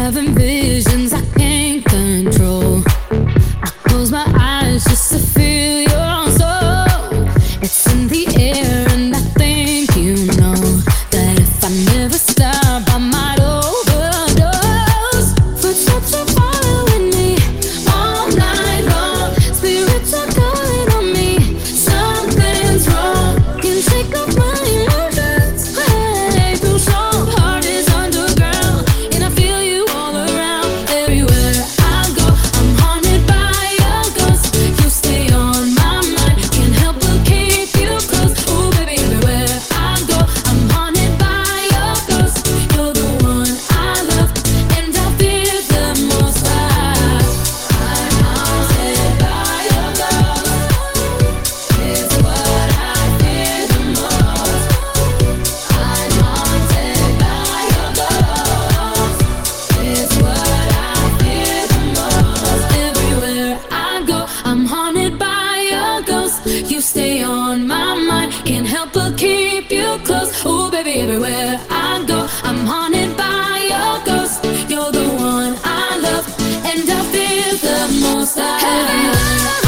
having visions I can't control. I close my eyes just to feel your soul. It's in the air and I think you know that if I never stop I might overdose. Footsteps are following me all night long. Spirits are calling on me. Something's wrong. Can't shake off my emotions. Hey, too strong. Heart is underground and I feel you all around. Everywhere I go, I'm haunted by your ghost. You stay on my mind. Can't help but keep you close. Ooh, baby, everywhere I go, I'm haunted by your ghost. You're the one I love and I fear the most. I'm haunted by your ghost. It's what I fear the most. I'm haunted by your ghost. It's what I fear the most. Everywhere I go, I'm haunted by your ghost. You stay on my mind. Can't help but keep you close. Ooh, baby, everywhere I go, I'm haunted by your ghost. You're the one I love and I fear the most. Everywhere